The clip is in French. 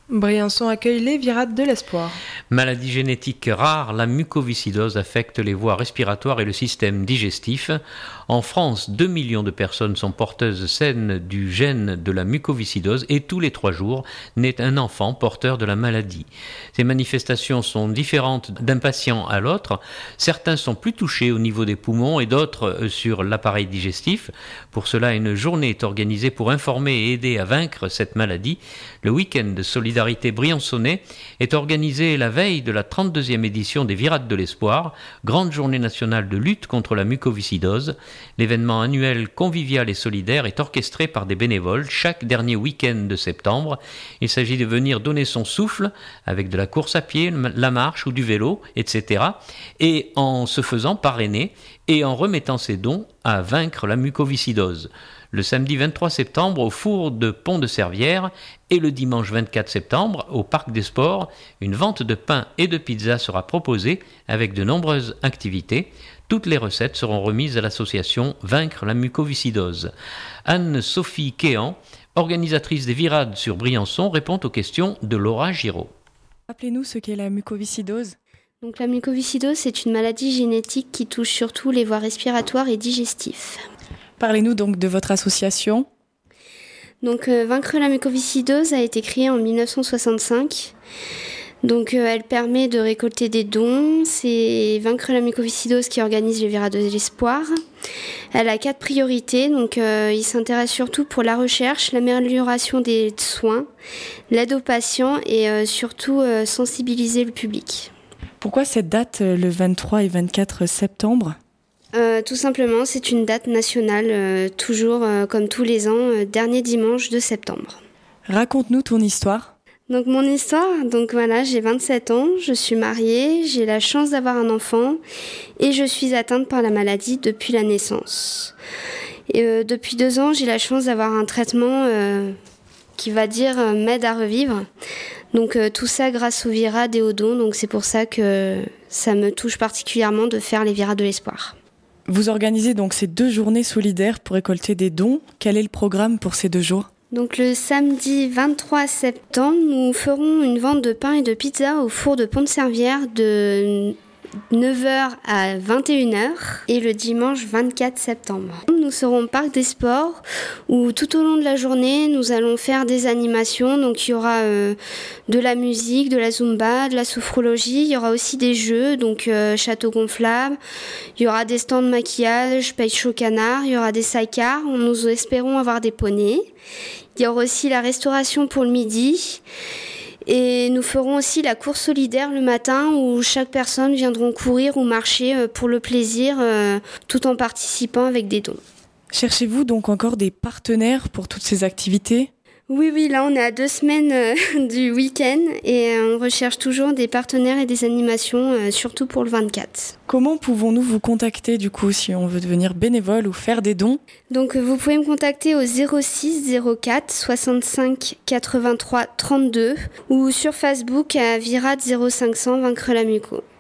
Briançon accueille les Virades de l'Espoir. Maladie génétique rare, la mucoviscidose affecte les voies respiratoires et le système digestif. En France, 2 millions de personnes sont porteuses saines du gène de la mucoviscidose et tous les 3 jours naît un enfant porteur de la maladie. Ces manifestations sont différentes d'un patient à l'autre. Certains sont plus touchés au niveau des poumons et d'autres sur l'appareil digestif. Pour cela, une journée est organisée pour informer et aider à vaincre cette maladie. Le week-end de solidarité briançonnais est organisé la veille de la 32e édition des Virades de l'Espoir, grande journée nationale de lutte contre la mucoviscidose. L'événement annuel convivial et solidaire est orchestré par des bénévoles chaque dernier week-end de septembre. Il s'agit de venir donner son souffle avec de la course à pied, la marche ou du vélo, etc. et en se faisant parrainer et en remettant ses dons à vaincre la mucoviscidose. Le samedi 23 septembre au four de Pont-de-Servières et le dimanche 24 septembre au Parc des Sports, une vente de pain et de pizza sera proposée avec de nombreuses activités. Toutes les recettes seront remises à l'association Vaincre la mucoviscidose. Anne-Sophie Quéan, organisatrice des Virades sur Briançon, répond aux questions de Laura Giraud. Rappelez-nous ce qu'est la mucoviscidose. Donc la mucoviscidose, c'est une maladie génétique qui touche surtout les voies respiratoires et digestives. Parlez-nous donc de votre association. Donc Vaincre la mucoviscidose a été créée en 1965. Donc elle permet de récolter des dons. C'est Vaincre la mucoviscidose qui organise les Virades de l'Espoir. Elle a 4 priorités. Donc il s'intéresse surtout pour la recherche, l'amélioration des soins, l'aide aux patients et surtout sensibiliser le public. Pourquoi cette date, le 23 et 24 septembre ? Tout simplement, c'est une date nationale, toujours comme tous les ans, dernier dimanche de septembre. Raconte-nous ton histoire. Donc mon histoire, voilà, j'ai 27 ans, je suis mariée, j'ai la chance d'avoir un enfant et je suis atteinte par la maladie depuis la naissance. Et depuis 2 ans, j'ai la chance d'avoir un traitement qui m'aide à revivre. Donc tout ça grâce aux Virades et aux dons, donc c'est pour ça que ça me touche particulièrement de faire les Virades de l'Espoir. Vous organisez donc ces 2 journées solidaires pour récolter des dons. Quel est le programme pour ces 2 jours ? Donc le samedi 23 septembre, nous ferons une vente de pain et de pizza au four de Pont-de-Servières de 9h à 21h et le dimanche 24 septembre. Nous serons au Parc des Sports où tout au long de la journée, nous allons faire des animations. Donc il y aura de la musique, de la zumba, de la sophrologie. Il y aura aussi des jeux, donc château gonflable. Il y aura des stands de maquillage, pêche au canard. Il y aura des sidecars. Nous espérons avoir des poneys. Il y aura aussi la restauration pour le midi. Et nous ferons aussi la course solidaire le matin où chaque personne viendra courir ou marcher pour le plaisir tout en participant avec des dons. Cherchez-vous donc encore des partenaires pour toutes ces activités ? Oui, là on est à 2 semaines du week-end et on recherche toujours des partenaires et des animations, surtout pour le 24. Comment pouvons-nous vous contacter du coup si on veut devenir bénévole ou faire des dons ? Donc vous pouvez me contacter au 06 04 65 83 32 ou sur Facebook à Virade 0500 Vaincre la muco.